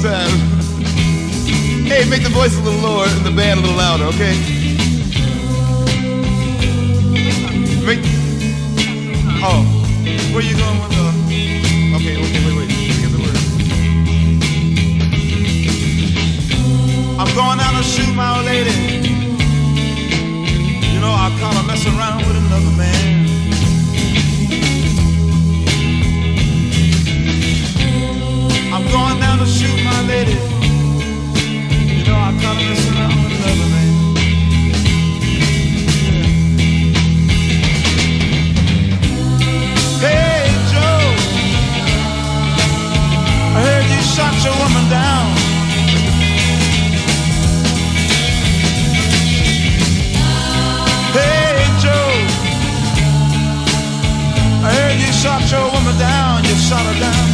time. Hey, make the voice a little lower and the band a little louder, okay? Oh, where you going with the... Okay, wait. Get the word. I'm going down to shoot my old lady. You know, I caught her messing around with another man. I'm going down to shoot my lady. You know, I caught her messing around with another man. Hey, Joe, I heard you shot your woman down. Hey, Joe, I heard you shot your woman down. You shot her down.